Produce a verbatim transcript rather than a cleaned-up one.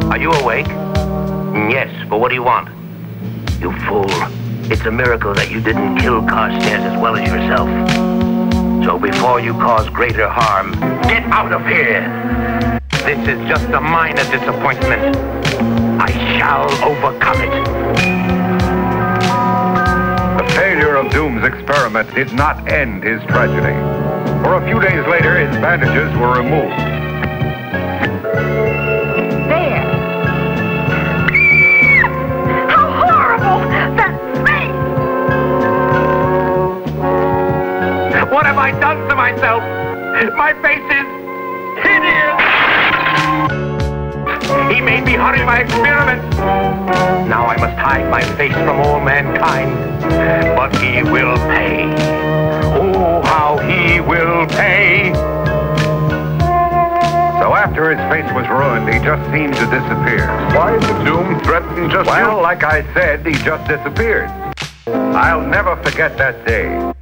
Are you awake? Yes, but what do you want? You fool. It's a miracle that you didn't kill Carstairs as well as yourself. So before you cause greater harm, get out of here! This is just a minor disappointment. I shall overcome it. The failure of Doom's experiment did not end his tragedy. For a few days later, his bandages were removed. There. How horrible! That face! What have I done to myself? My face is hideous! He made me hurry my experiment. Now I must hide my face from all mankind. But he will pay. Oh, how he will pay. So after his face was ruined, he just seemed to disappear. Why did Doom threaten just Well, you? like I said, he just disappeared. I'll never forget that day.